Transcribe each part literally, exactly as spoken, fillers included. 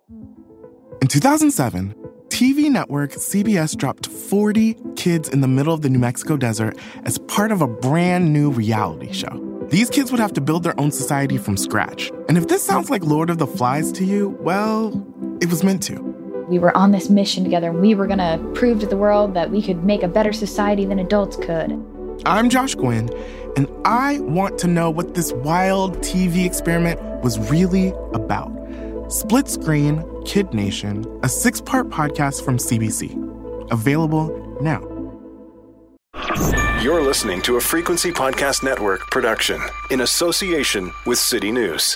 In two thousand seven, T V network C B S dropped forty kids in the middle of the New Mexico desert as part of a brand new reality show. These kids would have to build their own society from scratch. And if this sounds like Lord of the Flies to you, well, it was meant to. We were on this mission together, and we were going to prove to the world that we could make a better society than adults could. I'm Josh Gwynn, and I want to know what this wild T V experiment was really about. Split Screen, Kid Nation, a six-part podcast from C B C. Available now. You're listening to a Frequency Podcast Network production in association with City News.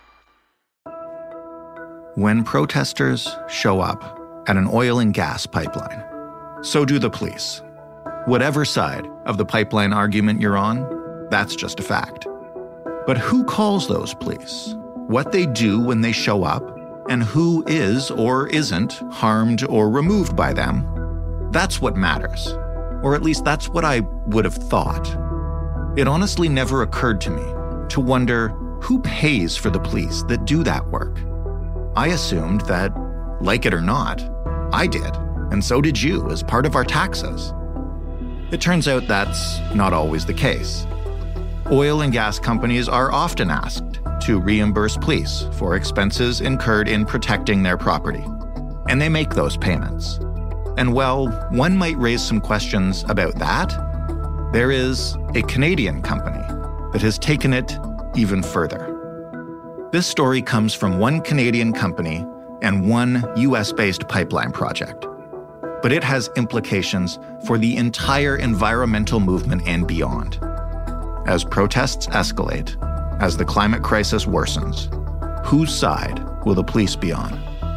When protesters show up at an oil and gas pipeline, so do the police. Whatever side of the pipeline argument you're on, that's just a fact. But who calls those police? What they do when they show up, and who is or isn't harmed or removed by them, that's what matters. Or at least that's what I would have thought. It honestly never occurred to me to wonder who pays for the police that do that work. I assumed that, like it or not, I did, and so did you as part of our taxes. It turns out that's not always the case. Oil and gas companies are often asked to reimburse police for expenses incurred in protecting their property, and they make those payments. And while one might raise some questions about that, there is a Canadian company that has taken it even further. This story comes from one Canadian company and one U S-based pipeline project. But it has implications for the entire environmental movement and beyond. As protests escalate, as the climate crisis worsens, whose side will the police be on?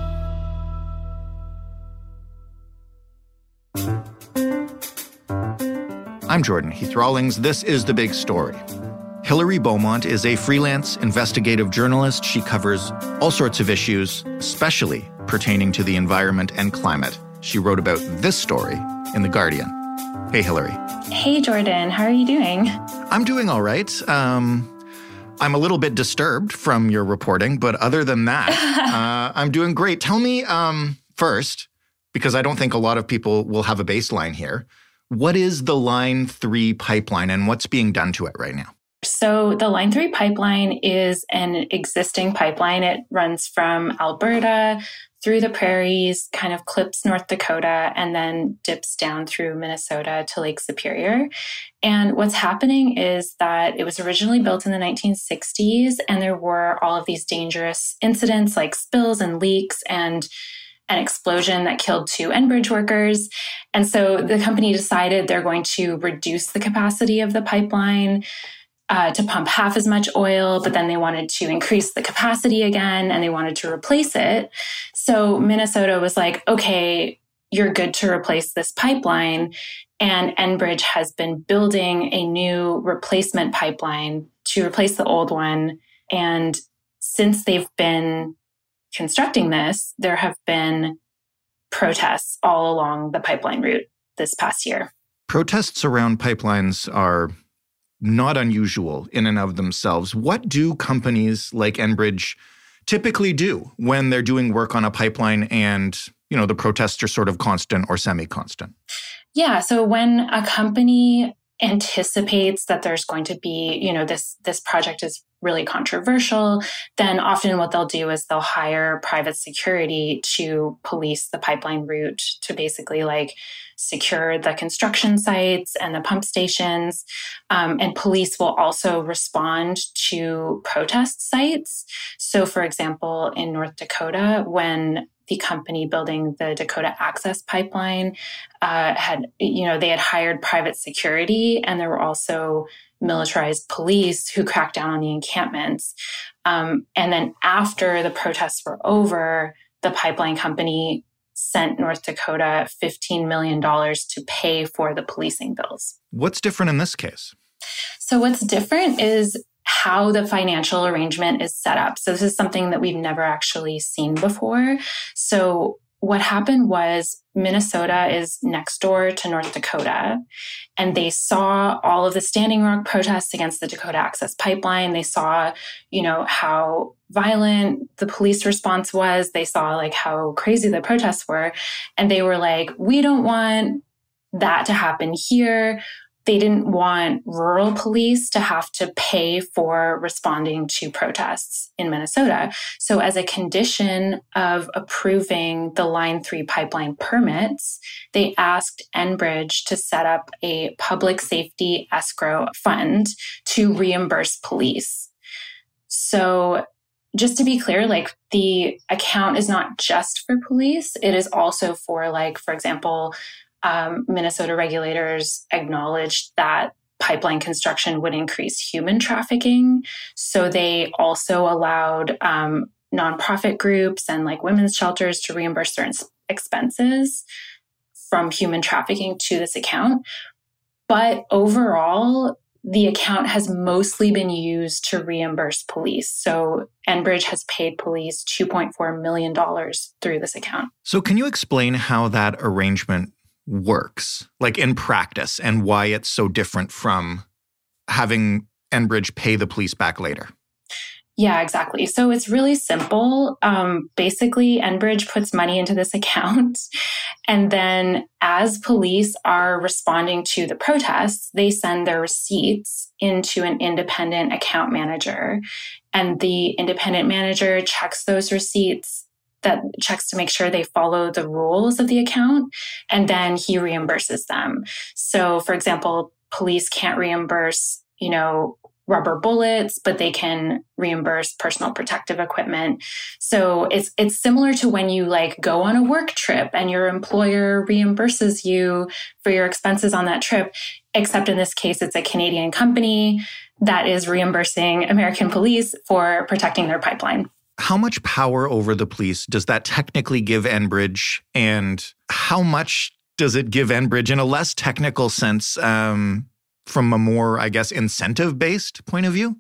I'm Jordan Heath Rawlings. This is The Big Story. Hilary Beaumont is a freelance investigative journalist. She covers all sorts of issues, especially pertaining to the environment and climate. She wrote about this story in The Guardian. Hey, Hilary. Hey, Jordan. How are you doing? I'm doing all right. Um, I'm a little bit disturbed from your reporting, but other than that, uh, I'm doing great. Tell me um, first, because I don't think a lot of people will have a baseline here, what is the Line three pipeline and what's being done to it right now? So the Line three pipeline is an existing pipeline. It runs from Alberta through the prairies, kind of clips North Dakota, and then dips down through Minnesota to Lake Superior. And what's happening is that it was originally built in the nineteen sixties, and there were all of these dangerous incidents like spills and leaks and an explosion that killed two Enbridge workers. And so the company decided they're going to reduce the capacity of the pipeline uh, to pump half as much oil, but then they wanted to increase the capacity again, and they wanted to replace it. So Minnesota was like, okay, you're good to replace this pipeline. And Enbridge has been building a new replacement pipeline to replace the old one. And since they've been constructing this, there have been protests all along the pipeline route this past year. Protests around pipelines are not unusual in and of themselves. What do companies like Enbridge typically do when they're doing work on a pipeline and, you know, the protests are sort of constant or semi-constant? Yeah, so when a company anticipates that there's going to be, you know, this this project is really controversial, then often what they'll do is they'll hire private security to police the pipeline route, to basically like secure the construction sites and the pump stations. Um, and police will also respond to protest sites. So for example, in North Dakota, when the company building the Dakota Access Pipeline uh, had, you know, they had hired private security, and there were also militarized police who cracked down on the encampments. Um, and then after the protests were over, the pipeline company sent North Dakota fifteen million dollars to pay for the policing bills. What's different in this case? So what's different is how the financial arrangement is set up. So this is something that we've never actually seen before. So what happened was Minnesota is next door to North Dakota, and they saw all of the Standing Rock protests against the Dakota Access Pipeline. They saw, you know, how violent the police response was. They saw like how crazy the protests were. And they were like, we don't want that to happen here. They didn't want rural police to have to pay for responding to protests in Minnesota. So as a condition of approving the Line three pipeline permits, they asked Enbridge to set up a public safety escrow fund to reimburse police. So just to be clear, like the account is not just for police. It is also for, like, for example, Um, Minnesota regulators acknowledged that pipeline construction would increase human trafficking. So they also allowed um, nonprofit groups and like women's shelters to reimburse their expenses from human trafficking to this account. But overall, the account has mostly been used to reimburse police. So Enbridge has paid police two point four million dollars through this account. So can you explain how that arrangement works, like in practice, and why it's so different from having Enbridge pay the police back later? Yeah, exactly. So it's really simple. Um, basically, Enbridge puts money into this account. And then as police are responding to the protests, they send their receipts into an independent account manager. And the independent manager checks those receipts, that checks to make sure they follow the rules of the account, and then he reimburses them. So, for example, police can't reimburse, you know, rubber bullets, but they can reimburse personal protective equipment. So it's it's similar to when you like go on a work trip and your employer reimburses you for your expenses on that trip, except in this case, it's a Canadian company that is reimbursing American police for protecting their pipeline. How much power over the police does that technically give Enbridge, and how much does it give Enbridge in a less technical sense um, from a more, I guess, incentive-based point of view?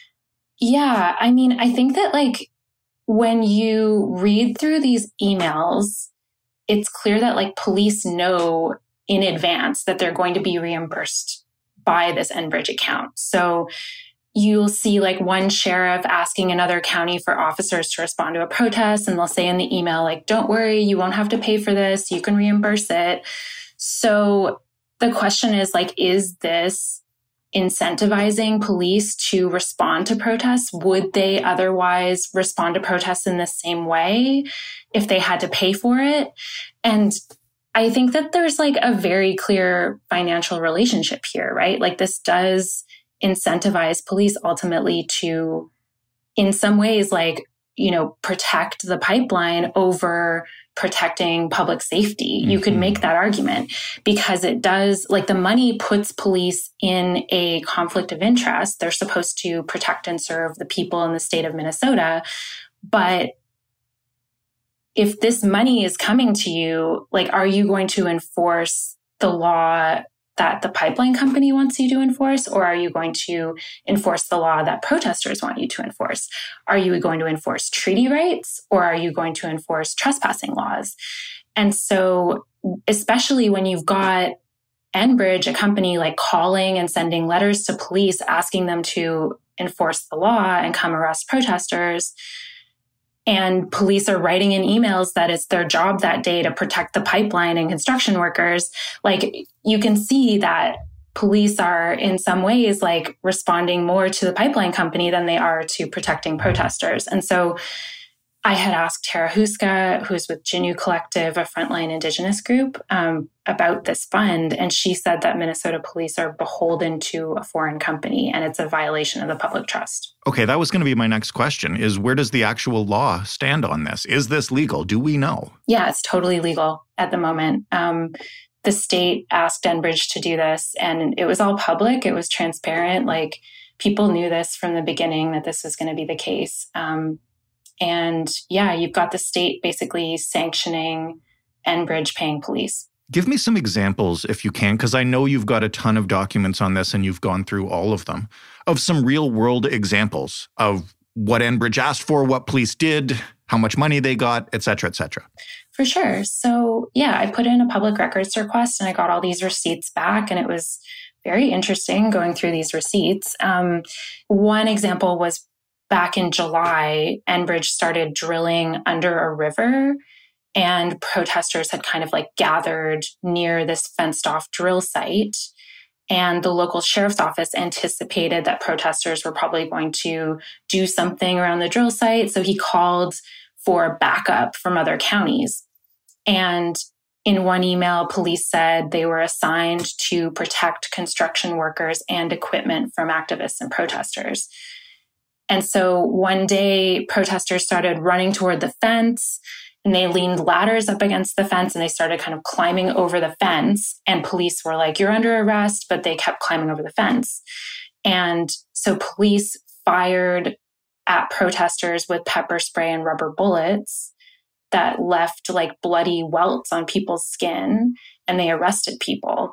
Yeah, I mean, I think that like when you read through these emails, it's clear that like police know in advance that they're going to be reimbursed by this Enbridge account. So you'll see like one sheriff asking another county for officers to respond to a protest, and they'll say in the email, like, don't worry, you won't have to pay for this. You can reimburse it. So the question is like, is this incentivizing police to respond to protests? Would they otherwise respond to protests in the same way if they had to pay for it? And I think that there's like a very clear financial relationship here, right? Like this does incentivize police ultimately to, in some ways, like, you know, protect the pipeline over protecting public safety. Mm-hmm. You could make that argument because it does, like the money puts police in a conflict of interest. They're supposed to protect and serve the people in the state of Minnesota. But if this money is coming to you, like, are you going to enforce the law that the pipeline company wants you to enforce, or are you going to enforce the law that protesters want you to enforce? Are you going to enforce treaty rights, or are you going to enforce trespassing laws? And so, especially when you've got Enbridge, a company like calling and sending letters to police asking them to enforce the law and come arrest protesters, and police are writing in emails that it's their job that day to protect the pipeline and construction workers, like you can see that police are in some ways like responding more to the pipeline company than they are to protecting protesters. And so I had asked Tara Huska, who's with Jinnu Collective, a frontline Indigenous group, um, about this fund. And she said that Minnesota police are beholden to a foreign company, and it's a violation of the public trust. Okay, that was going to be my next question, is where does the actual law stand on this? Is this legal? Do we know? Yeah, it's totally legal at the moment. Um, the state asked Enbridge to do this, and it was all public. It was transparent. Like, people knew this from the beginning that this was going to be the case. Um, And yeah, you've got the state basically sanctioning Enbridge paying police. Give me some examples if you can, because I know you've got a ton of documents on this and you've gone through all of them, of some real world examples of what Enbridge asked for, what police did, how much money they got, et cetera, et cetera? For sure. So yeah, I put in a public records request and I got all these receipts back, and it was very interesting going through these receipts. Um, one example was back in July, Enbridge started drilling under a river, and protesters had kind of like gathered near this fenced off drill site. And the local sheriff's office anticipated that protesters were probably going to do something around the drill site. So he called for backup from other counties. And in one email, police said they were assigned to protect construction workers and equipment from activists and protesters. And so one day, protesters started running toward the fence, and they leaned ladders up against the fence and they started kind of climbing over the fence. And police were like, "You're under arrest," but they kept climbing over the fence. And so police fired at protesters with pepper spray and rubber bullets that left like bloody welts on people's skin, and they arrested people.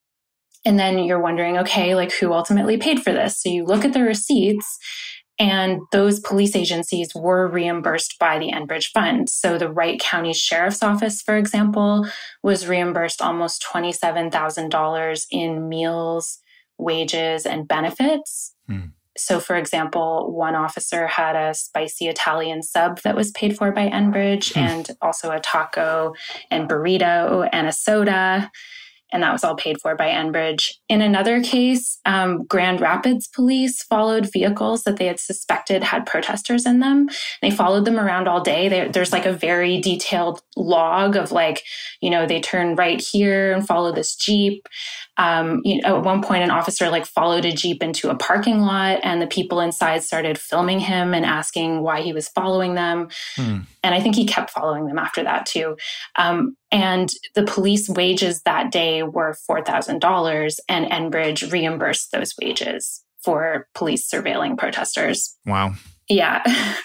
And then you're wondering, okay, like who ultimately paid for this? So you look at the receipts, and those police agencies were reimbursed by the Enbridge Fund. So the Wright County Sheriff's Office, for example, was reimbursed almost twenty-seven thousand dollars in meals, wages, and benefits. Hmm. So, for example, one officer had a spicy Italian sub that was paid for by Enbridge, hmm. and also a taco and burrito and a soda. And that was all paid for by Enbridge. In another case, um, Grand Rapids police followed vehicles that they had suspected had protesters in them. They followed them around all day. They, there's like a very detailed log of like, you know, they turn right here and follow this Jeep. Um, you know, at one point, an officer like followed a Jeep into a parking lot, and the people inside started filming him and asking why he was following them. Hmm. And I think he kept following them after that too. Um, and the police wages that day were four thousand dollars, and Enbridge reimbursed those wages for police surveilling protesters. Wow. Yeah.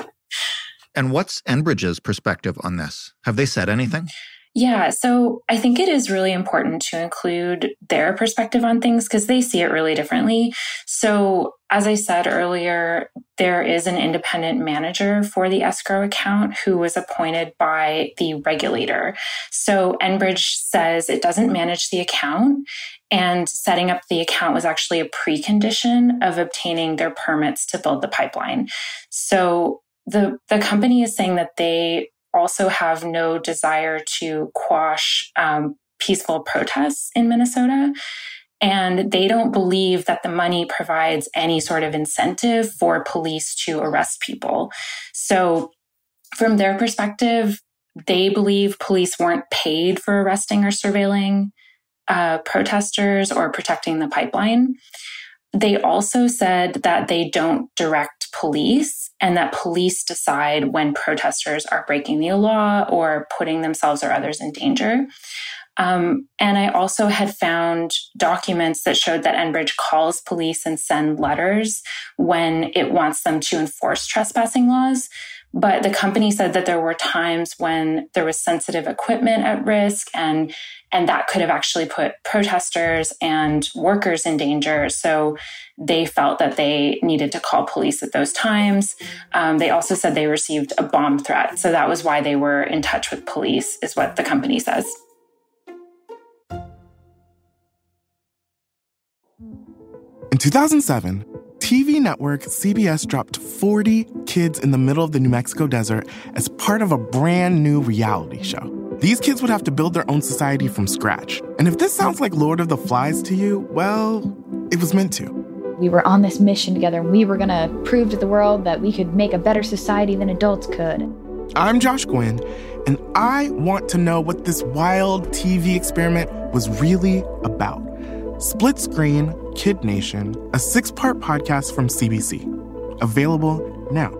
And what's Enbridge's perspective on this? Have they said anything? Yeah, so I think it is really important to include their perspective on things because they see it really differently. So as I said earlier, there is an independent manager for the escrow account who was appointed by the regulator. So Enbridge says it doesn't manage the account, and setting up the account was actually a precondition of obtaining their permits to build the pipeline. So the, the company is saying that they also have no desire to quash um, peaceful protests in Minnesota. And they don't believe that the money provides any sort of incentive for police to arrest people. So from their perspective, they believe police weren't paid for arresting or surveilling uh, protesters or protecting the pipeline. They also said that they don't direct police and that police decide when protesters are breaking the law or putting themselves or others in danger. Um, and I also had found documents that showed that Enbridge calls police and send letters when it wants them to enforce trespassing laws. But the company said that there were times when there was sensitive equipment at risk, and and that could have actually put protesters and workers in danger. So they felt that they needed to call police at those times. Um, they also said they received a bomb threat. So that was why they were in touch with police, is what the company says. In two thousand seven, T V network C B S dropped forty kids in the middle of the New Mexico desert as part of a brand new reality show. These kids would have to build their own society from scratch. And if this sounds like Lord of the Flies to you, well, it was meant to. We were on this mission together, and we were going to prove to the world that we could make a better society than adults could. I'm Josh Gwynn, and I want to know what this wild T V experiment was really about. Split Screen, Kid Nation, a six-part podcast from C B C. Available now.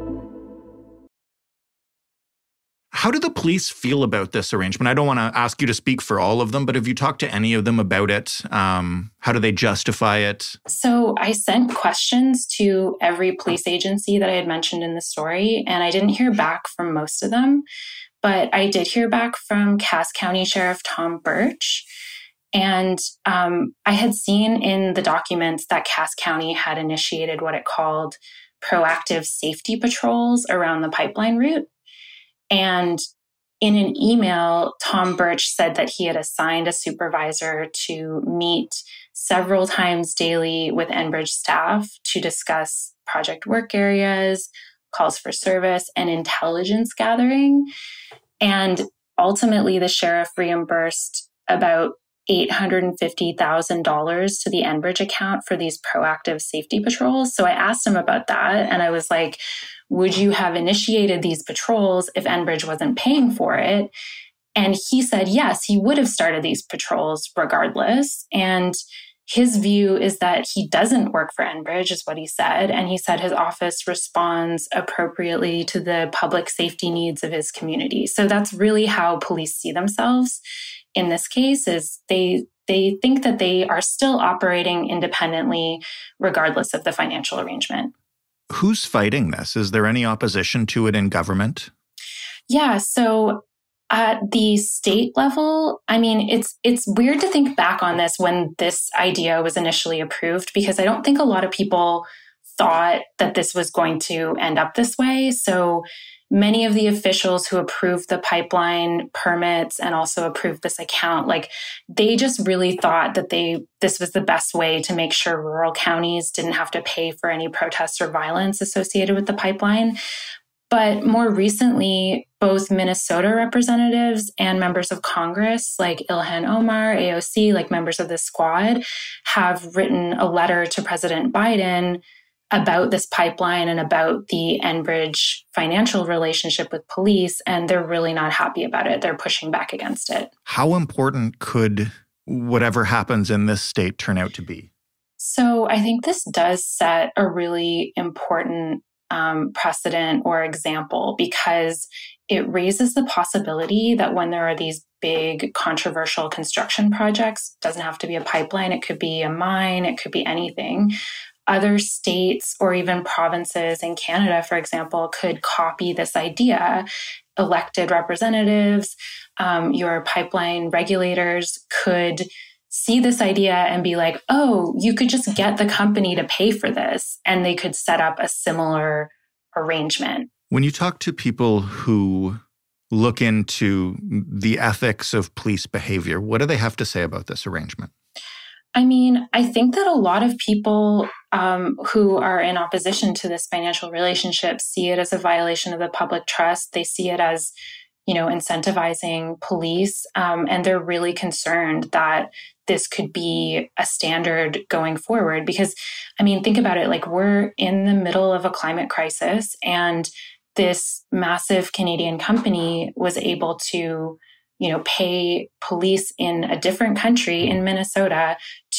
How do the police feel about this arrangement? I don't want to ask you to speak for all of them, but have you talked to any of them about it? Um, how do they justify it? So I sent questions to every police agency that I had mentioned in the story, and I didn't hear back from most of them. But I did hear back from Cass County Sheriff Tom Birch. And um, I had seen in the documents that Cass County had initiated what it called proactive safety patrols around the pipeline route. And in an email, Tom Birch said that he had assigned a supervisor to meet several times daily with Enbridge staff to discuss project work areas, calls for service, and intelligence gathering. And ultimately, the sheriff reimbursed about eight hundred fifty thousand dollars to the Enbridge account for these proactive safety patrols. So I asked him about that, and I was like, would you have initiated these patrols if Enbridge wasn't paying for it? And he said, yes, he would have started these patrols regardless. And his view is that he doesn't work for Enbridge, is what he said. And he said his office responds appropriately to the public safety needs of his community. So that's really how police see themselves in this case, is they they think that they are still operating independently regardless of the financial arrangement. Who's fighting this? Is there any opposition to it in government? Yeah, so at the state level, I mean, it's it's weird to think back on this when this idea was initially approved, because I don't think a lot of people thought that this was going to end up this way. So many of the officials who approved the pipeline permits and also approved this account, like they just really thought that they this was the best way to make sure rural counties didn't have to pay for any protests or violence associated with the pipeline. But more recently, both Minnesota representatives and members of Congress, like Ilhan Omar, A O C, like members of the squad, have written a letter to President Biden about this pipeline and about the Enbridge financial relationship with police, and they're really not happy about it. They're pushing back against it. How important could whatever happens in this state turn out to be? So I think this does set a really important um, precedent or example, because it raises the possibility that when there are these big controversial construction projects, it doesn't have to be a pipeline, it could be a mine, it could be anything. Other states or even provinces in Canada, for example, could copy this idea. Elected representatives, um, your pipeline regulators could see this idea and be like, oh, you could just get the company to pay for this, and they could set up a similar arrangement. When you talk to people who look into the ethics of police behavior, what do they have to say about this arrangement? I mean, I think that a lot of people um, who are in opposition to this financial relationship see it as a violation of the public trust. They see it as, you know, incentivizing police, um, and they're really concerned that this could be a standard going forward. Because, I mean, think about it, like we're in the middle of a climate crisis, and this massive Canadian company was able to, you know, pay police in a different country, in Minnesota,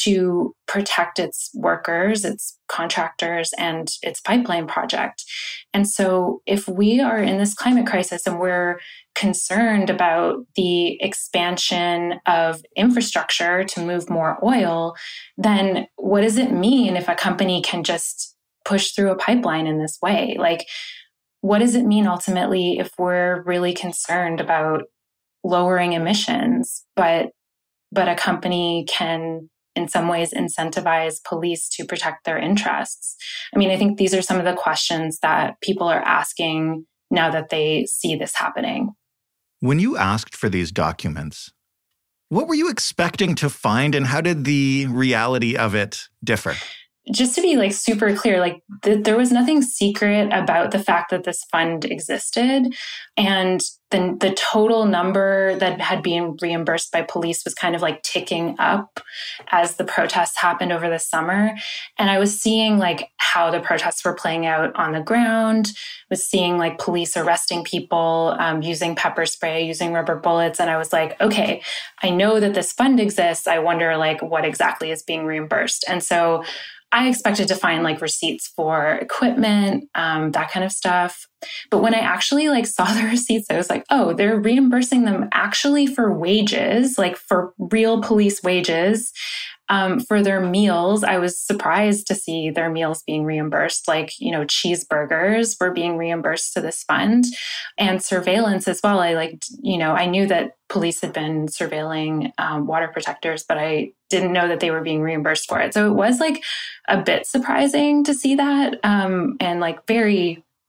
to protect its workers, its contractors, and its pipeline project. And so if we are in this climate crisis and we're concerned about the expansion of infrastructure to move more oil, then what does it mean if a company can just push through a pipeline in this way? Like, what does it mean ultimately if we're really concerned about lowering emissions, but but a company can in some ways incentivize police to protect their interests? I mean, I think these are some of the questions that people are asking now that they see this happening. When you asked for these documents, what were you expecting to find, and how did the reality of it differ? Just to be like super clear, like th- there was nothing secret about the fact that this fund existed, and the, the total number that had been reimbursed by police was kind of like ticking up as the protests happened over the summer. And I was seeing like how the protests were playing out on the ground, was seeing like police arresting people, um, using pepper spray, using rubber bullets. And I was like, okay, I know that this fund exists. I wonder like what exactly is being reimbursed. And so I expected to find like receipts for equipment, um, that kind of stuff. But when I actually like saw the receipts, I was like, oh, they're reimbursing them actually for wages, like for real police wages. Um, for their meals, I was surprised to see their meals being reimbursed, like, you know, cheeseburgers were being reimbursed to this fund, and surveillance as well. I like, you know, I knew that police had been surveilling um, water protectors, but I didn't know that they were being reimbursed for it. So it was like a bit surprising to see that, um, and like very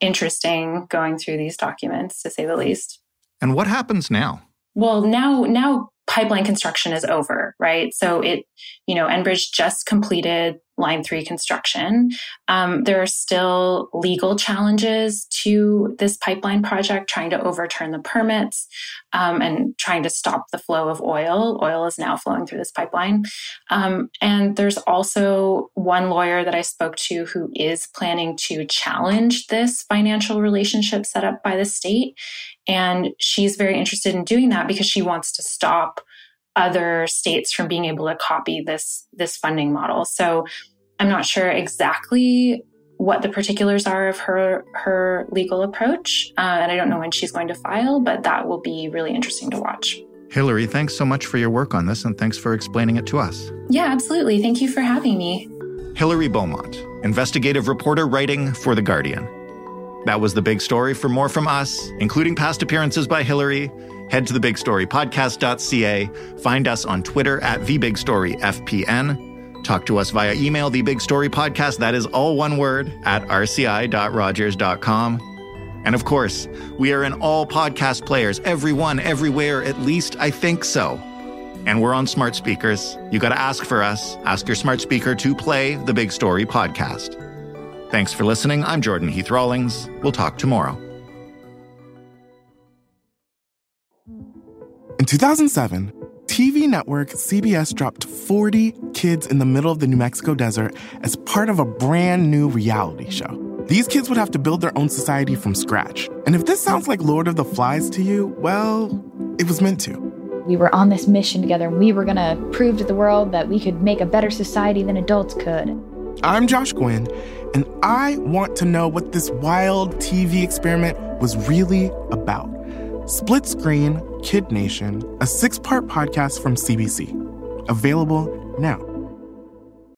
interesting going through these documents, to say the least. And what happens now? Well, now, now pipeline construction is over, right? So it, you know, Enbridge just completed Line three construction. Um, there are still legal challenges to this pipeline project, trying to overturn the permits um, and trying to stop the flow of oil. Oil is now flowing through this pipeline. Um, and there's also one lawyer that I spoke to who is planning to challenge this financial relationship set up by the state. And she's very interested in doing that because she wants to stop other states from being able to copy this, this funding model. So I'm not sure exactly what the particulars are of her, her legal approach. Uh, and I don't know when she's going to file, but that will be really interesting to watch. Hillary, thanks so much for your work on this, and thanks for explaining it to us. Yeah, absolutely. Thank you for having me. Hillary Beaumont, investigative reporter writing for The Guardian. That was The Big Story. For more from us, including past appearances by Hillary, head to the big story podcast dot c a. Find us on Twitter at the big story f p n. Talk to us via email, thebigstorypodcast, that is all one word, at r c i dot rogers dot com. And of course, we are in all podcast players, everyone, everywhere, at least I think so. And we're on smart speakers. You got to ask for us. Ask your smart speaker to play The Big Story Podcast. Thanks for listening. I'm Jordan Heath Rawlings. We'll talk tomorrow. In two thousand seven, T V network C B S dropped forty kids in the middle of the New Mexico desert as part of a brand new reality show. These kids would have to build their own society from scratch. And if this sounds like Lord of the Flies to you, well, it was meant to. We were on this mission together, and we were going to prove to the world that we could make a better society than adults could. I'm Josh Gwynn, and I want to know what this wild T V experiment was really about. Split Screen, Kid Nation, a six-part podcast from C B C. Available now.